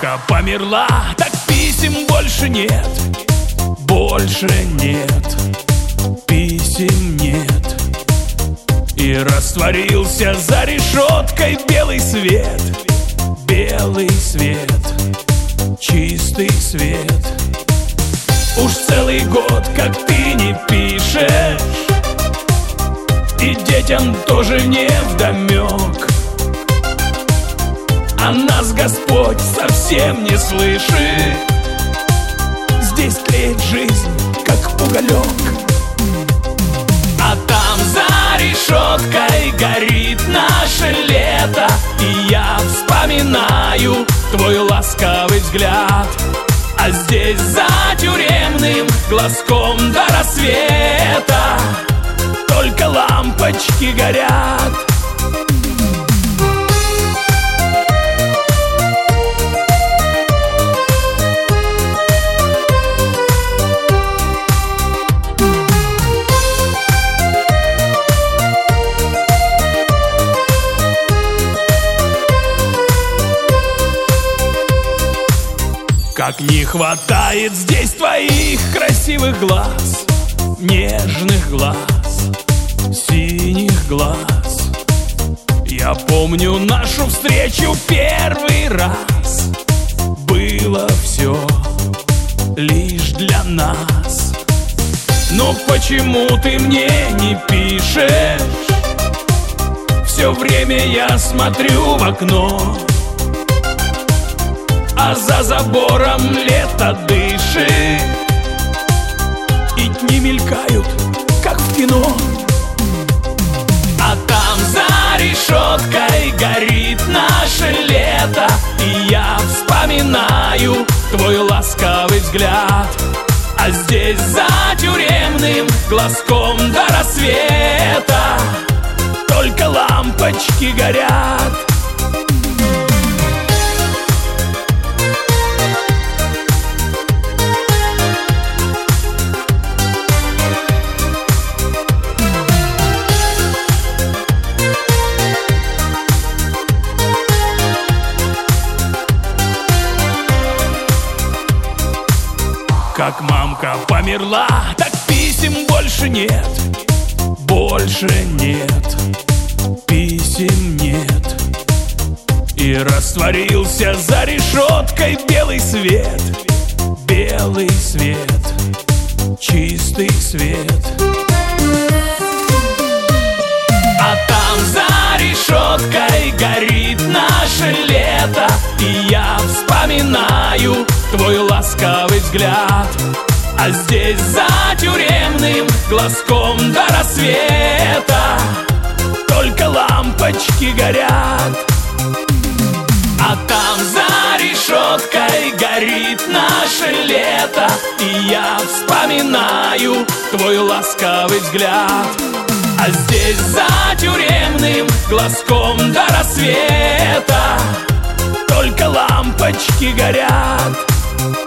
мамка померла, так писем больше нет. Больше нет, писем нет. И растворился за решеткой белый свет. Белый свет, чистый свет. Уж целый год, как ты не пишешь, и детям тоже невдомек. А нас Господь совсем не слышит. Здесь тлеет жизнь, как уголек. А там за решеткой горит наше лето, и я вспоминаю твой ласковый взгляд. А здесь за тюремным глазком до рассвета только лампочки горят. Как не хватает здесь твоих красивых глаз, нежных глаз, синих глаз. Я помню нашу встречу первый раз. Было все лишь для нас. Но почему ты мне не пишешь? Все время я смотрю в окно, а за забором лето дышит, и дни мелькают, как в кино. А там за решеткой горит наше лето, и я вспоминаю твой ласковый взгляд. А здесь за тюремным глазком до рассвета только лампочки горят. Как мамка померла, так писем больше нет. Больше нет, писем нет. И растворился за решеткой белый свет. Белый свет, чистый свет. А там за решеткой горит наше лето, и я вспоминаю твой ласковый взгляд. А здесь за тюремным глазком до рассвета только лампочки горят. А там за решеткой горит наше лето, и я вспоминаю твой ласковый взгляд. А здесь за тюремным глазком до рассвета только лампочки горят.